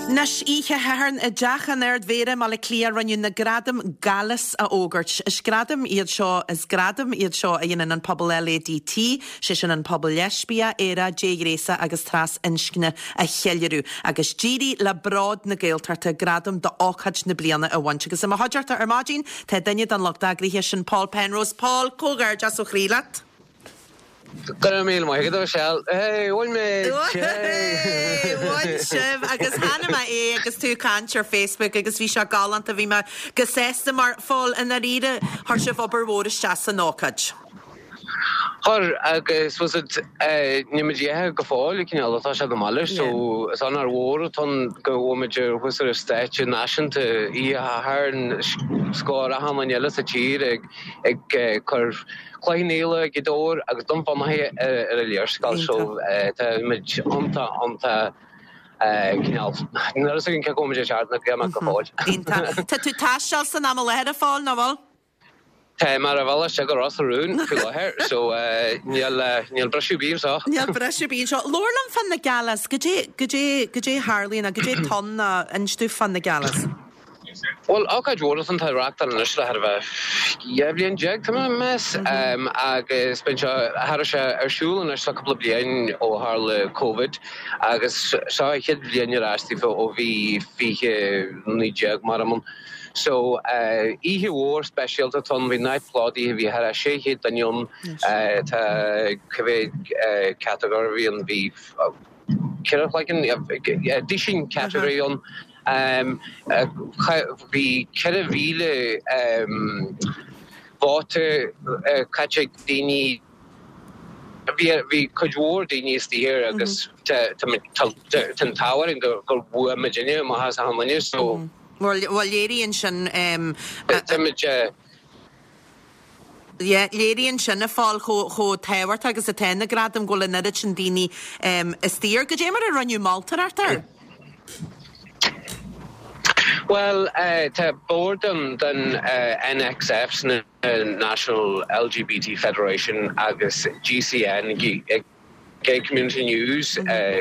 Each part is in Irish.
Nes ihe herren a jachan vere mal clear running na gradam galas a ogurt. Is gradam iad shaw is gradam iad shaw a yin an pobl LADT, shishan an pobl lesbia era jagresa agus tras inskne a chelleru. Agus giri la broad na gailtarta gradam da ochach na bliana a wanch. Agus am a hodjarta armagin, te dynyd an logdagri hishin Paul Penrose. Paul, cogar jas o chrilat. Caramel, my good shell. Hey, one minute. Hey, one shiv. Agus Hannah ma agus two cant your Facebook agus visha galant a vima gesesta mar fall in the ride har shiv upper worish chassa nokaj. Her agus was it nimidje gefall ik all that the maller so it's on our war ton go major was there a statue nation to her score a hamanella sa cheer ag cur Kleinele gedor agus dom van my leerskal so mit onta knal. There's a can come just out na gama gefall. Ta tu tashal san amal fall novel. Maravala sugar off the rune, so Neil Brushy Beans off. Neil Brushy Beans. Lorlan van the Galas, Gajay Harley and a Gajay Ton and Stu van the Galas. Well, okay, Jonathan had racked on Nishla had a Yevlian jag to my mess. Agus Benja Harasha Ershul and a couple of Bien or Harle COVID. Agus saw a hit Bien Rasti for OV Fee Jag Maramon. So, he wore special to ton with night ploddy. We had a shake hit and young category and be like in dishing category on. We caravile water catch dini. We could war dini is the here agus to tower and go Virginia Mahas Harmony so. Well, Lady and Shin, Lady and Shin, a fall ho tower tag as a 10 gradum go in Edich and Dini, a steer. Could you ever run you Malta after? Well, to boredom than NXF's National LGBT Federation, agus GCN, Gay Community News,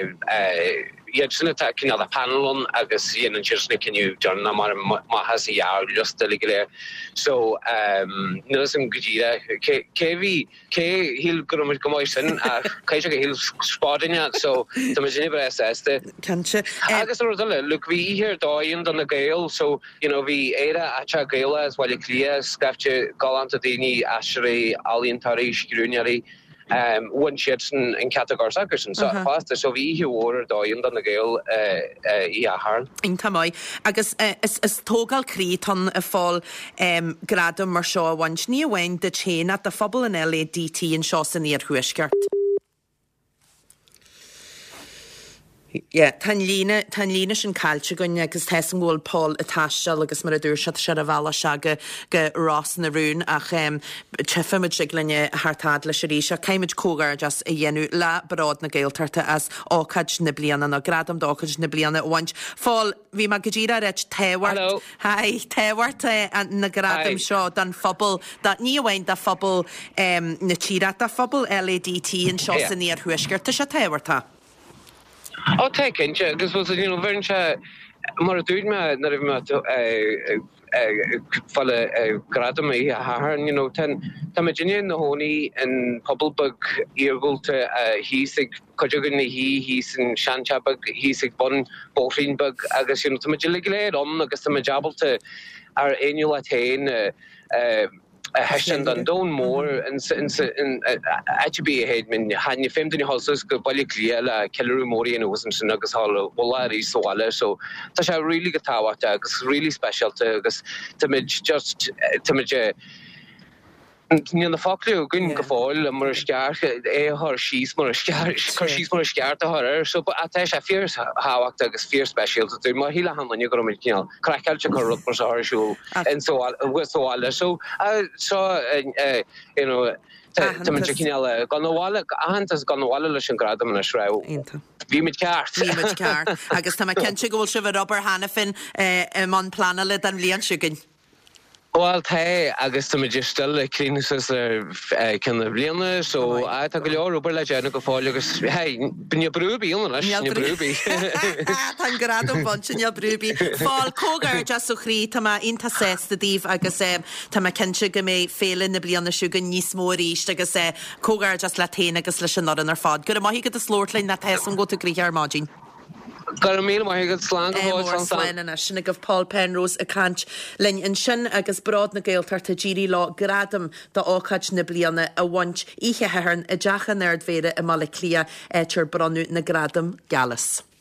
Yet attacking the panel on Agus and Chisnick and you John Namar Mahasi just delegate. So Nelson Gujira KV he'll come he'll spotting it so the machine assess the Agus look we here dying on the gale so we era acha gale as well clear scafche galantadini ashray alien tarish grunari one shitson in category Sackerson so fast so we here water dying on the gale har in Tamai agus is togal create on a fall gradum mar shaw once near when the chain at the fubble in LADT in Shawson near Huiskert. Yeah, Tanlina sin calche gunne agus tesam gol Paul Atashal agus mar dur shat sharavala shaga ge Ross na rune ach chefamid siglinne hartad le shirisha kaimid kogar just a yenu la broad na gailtarta as okaj na bliana na gradam dokaj na bliana once fall vi magajira rech tewart hi tewart and na gradam shaw dan fubble that new wine da fubble na chira da fubble LADT in Shawson near Huiskert to shatewarta. I'll take it. This was very more dude me follow gradam har ten Virginia na honi and Pobblebug eargul to he's Kojogun he's in Shanchabug he's bon Bofrinbug agus to Majilligale agus to Majabal to our annual attain Heston and Don Moore and actually ahead when had you filmed in your houses go Bali clear Kelleru Mori and it wasn't Nuggets Hollow Wallari so so that's a really good tower it's really special to just to Near the Falkly, going to fall, Murshar, her she's Murshar to her. So, but I tell you, fears how I fear special to do Mahila Hamlin, you're going to crack out your rope was our show, and so on. So, I saw, to Machikinella, Gonawalla, Aunt has gone Wallace and Gradam and a shroud. Vimage cart. I guess I'm a Kenchi go shiver rubber Hannafin, Mon Planalid and Leon Shugan. Well tá agus tá idir stal le clínicas cinna bliana so tá go leor obair le déanana go fáil agus bine brúbí na brúbí. Tá gradam bhaint sin brúbí. Fáil cógar just so chrí tá inta sésta díomh agus tá cinse go mé félin na bliana siúgan níos móríist agus cógar just le téine agus leis an ar fád. Gur maithí go a slórtlainn na tesan go a gríar mágin. Gar mé maigad slán sinna goh Paul Penrose a cant lein in sin agus brad na gailtarta ddírí lá gradam dá ácaid na bliana a bhaint ihe hearn a deachan nerd vére a mala clia tir branú na gradam galas.